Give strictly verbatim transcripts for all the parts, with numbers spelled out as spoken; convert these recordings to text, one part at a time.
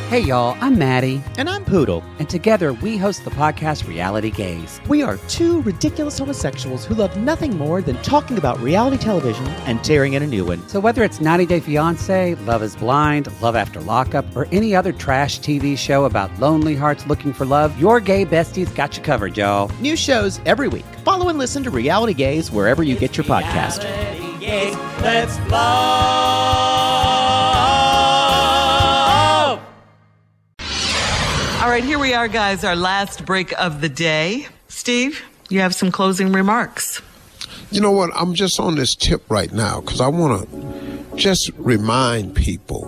Hey y'all, I'm Maddie. And I'm Poodle. And together we host the podcast Reality Gaze. We are two ridiculous homosexuals who love nothing more than talking about reality television and tearing in a new one. So whether it's ninety day fiancé, Love is Blind, Love After Lockup, or any other trash T V show about lonely hearts looking for love, your gay besties got you covered, y'all. New shows every week. Follow and listen to Reality Gaze wherever you get your podcast. Reality Gaze, let's love. All right, here we are, guys, our last break of the day. Steve, you have some closing remarks. You know what? I'm just on this tip right now because I want to just remind people,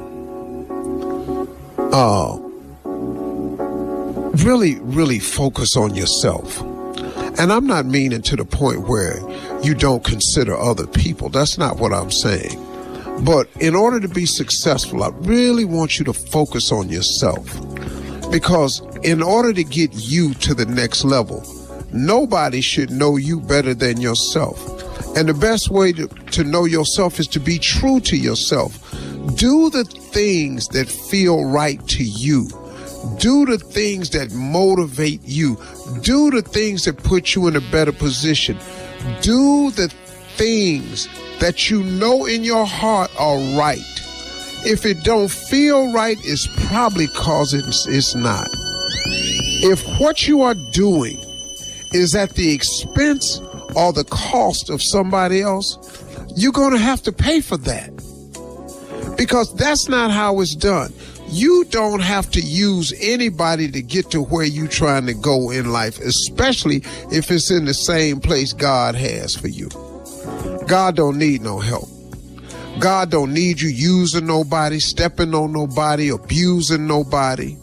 uh, really, really focus on yourself. And I'm not meaning to the point where you don't consider other people. That's not what I'm saying. But in order to be successful, I really want you to focus on yourself. Because in order to get you to the next level, nobody should know you better than yourself. And the best way to, to know yourself is to be true to yourself. Do the things that feel right to you. Do the things that motivate you. Do the things that put you in a better position. Do the things that you know in your heart are right. If it don't feel right, it's probably cause it's, it's not. If what you are doing is at the expense or the cost of somebody else, you're going to have to pay for that. Because that's not how it's done. You don't have to use anybody to get to where you're trying to go in life, especially if it's in the same place God has for you. God don't need no help. God don't need you using nobody, stepping on nobody, abusing nobody.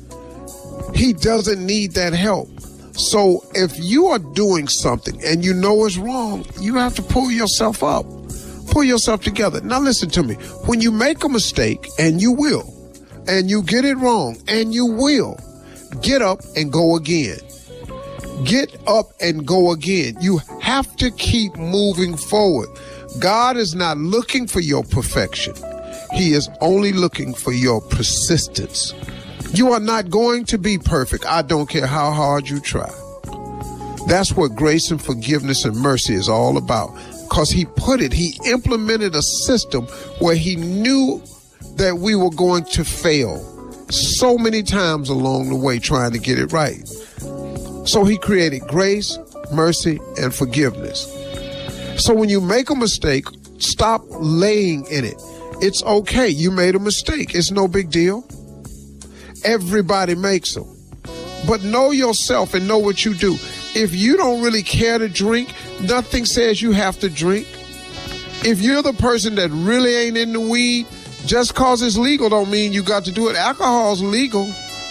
He doesn't need that help. So if you are doing something and you know it's wrong, you have to pull yourself up, pull yourself together. Now listen to me. When you make a mistake, and you will, and you get it wrong, and you will, get up and go again. Get up and go again. You have to keep moving forward. God is not looking for your perfection. He is only looking for your persistence. You are not going to be perfect. I don't care how hard you try. That's what grace and forgiveness and mercy is all about. Because he put it, he implemented a system where he knew that we were going to fail so many times along the way trying to get it right. So he created grace, mercy, and forgiveness. So when you make a mistake, stop laying in it. It's okay. You made a mistake. It's no big deal. Everybody makes them. But know yourself and know what you do. If you don't really care to drink, nothing says you have to drink. If you're the person that really ain't into weed, just cause it's legal don't mean you got to do it. Alcohol's legal.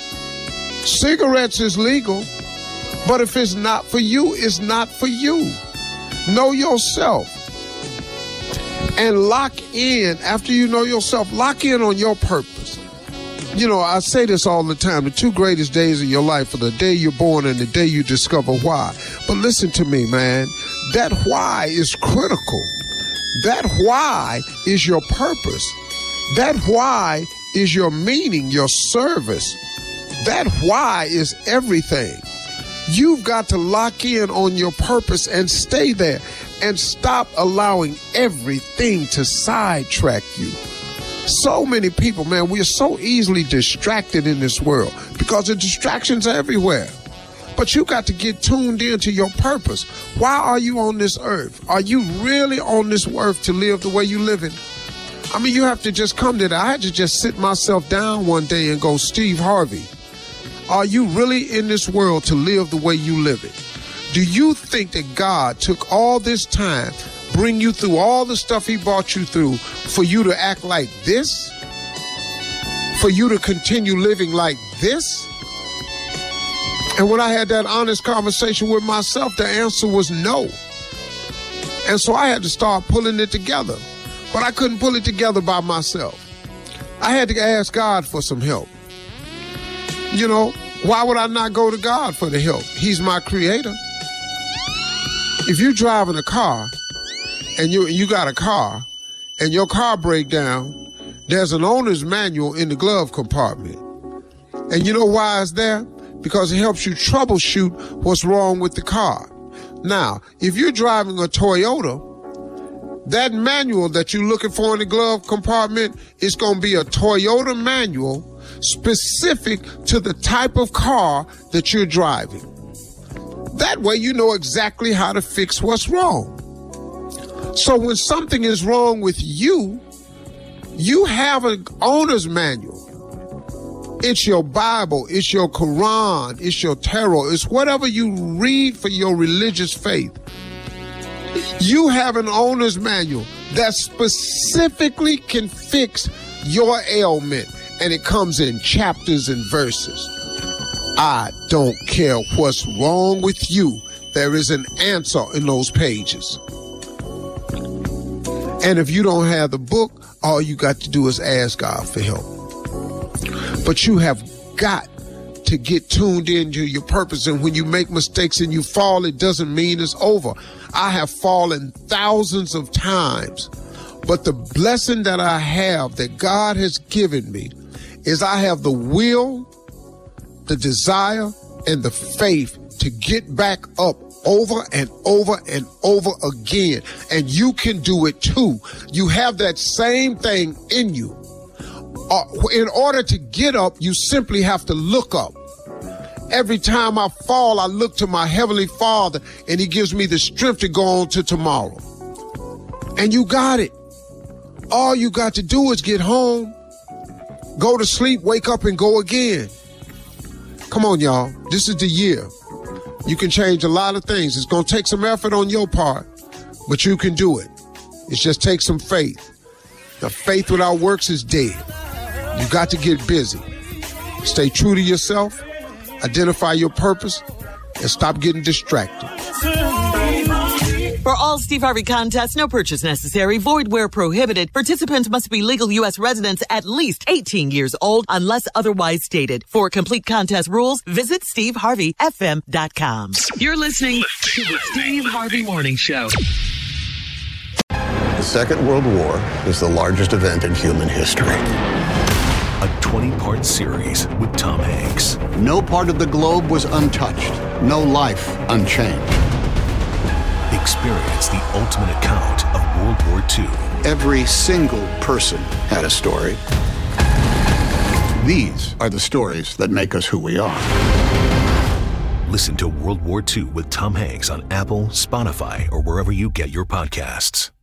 Cigarettes is legal. But if it's not for you, it's not for you. Know yourself and lock in. After you know yourself, lock in on your purpose. You know, I say this all the time. The two greatest days of your life are the day you're born and the day you discover why. But listen to me, man. That why is critical. That why is your purpose. That why is your meaning, your service. That why is everything. You've got to lock in on your purpose and stay there and stop allowing everything to sidetrack you. So many people, man, we are so easily distracted in this world because the distractions are everywhere. But you got to get tuned into your purpose. Why are you on this earth? Are you really on this earth to live the way you live it? I mean, you have to just come to that. I had to just sit myself down one day and go, Steve Harvey, are you really in this world to live the way you live it? Do you think that God took all this time, bring you through all the stuff he brought you through for you to act like this? For you to continue living like this? And when I had that honest conversation with myself, the answer was no. And so I had to start pulling it together. But I couldn't pull it together by myself. I had to ask God for some help. You know, why would I not go to God for the help? He's my creator. If you're driving a car and you you got a car and your car break down, there's an owner's manual in the glove compartment. And you know why it's there? Because it helps you troubleshoot what's wrong with the car. Now, if you're driving a Toyota, that manual that you're looking for in the glove compartment is going to be a Toyota manual specific to the type of car that you're driving. That way you know exactly how to fix what's wrong. So when something is wrong with you, you have an owner's manual. It's your Bible, it's your Quran, it's your tarot, it's whatever you read for your religious faith. You have an owner's manual that specifically can fix your ailment, and it comes in chapters and verses. I don't care what's wrong with you. There is an answer in those pages. And if you don't have the book, all you got to do is ask God for help. But you have got to get tuned into your purpose. And when you make mistakes and you fall, it doesn't mean it's over. I have fallen thousands of times. But the blessing that I have, that God has given me, is I have the will, the desire, and the faith to get back up over and over and over again. And you can do it too. You have that same thing in you. Uh, in order to get up, you simply have to look up. Every time I fall, I look to my Heavenly Father, and He gives me the strength to go on to tomorrow. And you got it. All you got to do is get home, go to sleep, wake up, and go again. Come on, y'all. This is the year. You can change a lot of things. It's going to take some effort on your part, but you can do it. It just takes some faith. The faith without works is dead. You got to get busy. Stay true to yourself, identify your purpose, and stop getting distracted. For all Steve Harvey contests, no purchase necessary, void where prohibited. Participants must be legal U S residents at least eighteen years old unless otherwise stated. For complete contest rules, visit steve harvey f m dot com. You're listening to the Steve Harvey Morning Show. The Second World War is the largest event in human history. A twenty-part series with Tom Hanks. No part of the globe was untouched. No life unchanged. Experience the ultimate account of World War Two. Every single person had a story. These are the stories that make us who we are. Listen to World War Two with Tom Hanks on Apple, Spotify, or wherever you get your podcasts.